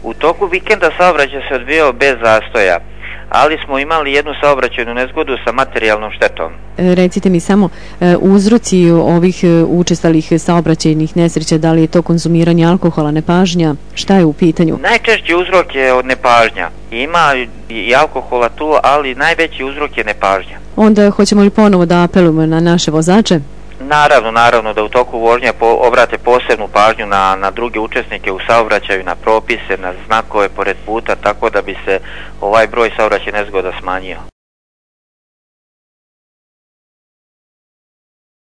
U toku vikenda saobraćaj se odvijao bez zastoja, ali smo imali jednu saobraćajnu nezgodu sa materijalnom štetom. Recite mi samo uzroci ovih učestalih saobraćajnih nesreća, da li je to konzumiranje alkohola, nepažnja, šta je u pitanju? Najčešći uzrok je od nepažnja. Ima i alkohola tu, ali najveći uzrok je nepažnja. Onda hoćemo li ponovo da apelujemo na naše vozače? Naravno da u toku vožnje obrate posebnu pažnju na druge učesnike u saobraćaju, na propise, na znakove pored puta, tako da bi se ovaj broj saobraćajnih nezgoda smanjio.